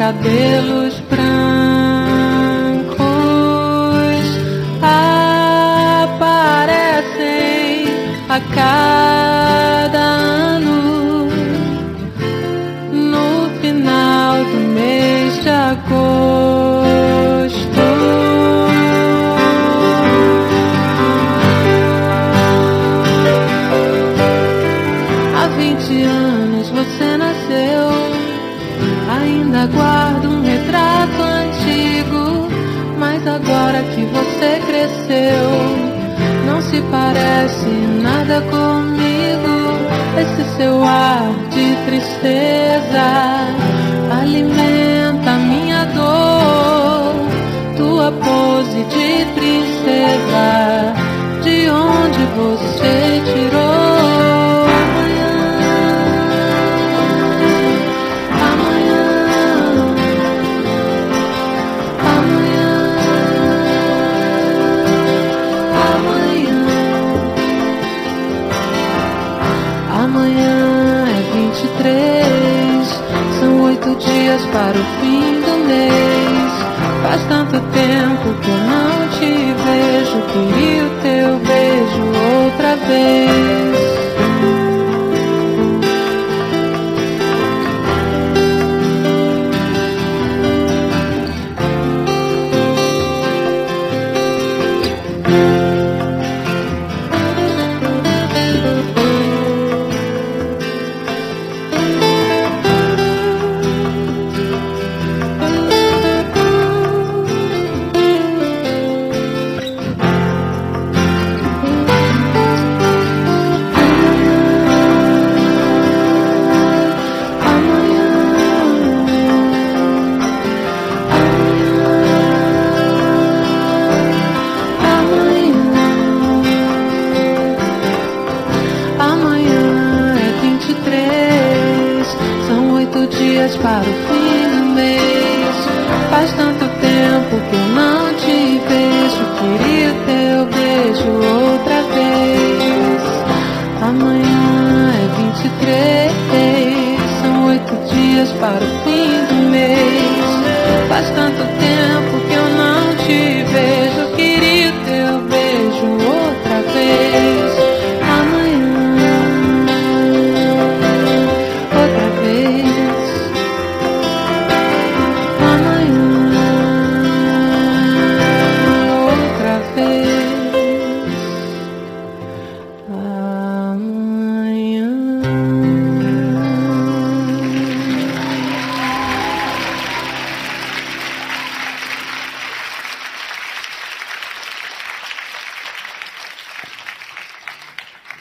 cabelos brancos aparecem a cada ano no final do mês de agosto. Há 20 anos você nasceu, ainda guardo um retrato antigo, mas agora que você cresceu, não se parece nada comigo. Esse seu ar de tristeza alimenta minha dor. Tua pose de princesa, de onde você tirou? Amanhã é 23, são 8 dias para o fim do mês. Faz tanto tempo que eu não te vejo, queria o teu beijo outra vez. Amanhã é 23, são 8 dias para o fim do mês. Faz tanto tempo que eu não te vejo, queria o teu beijo outra vez. Amanhã é 23, são 8 dias para o fim do mês. Faz tanto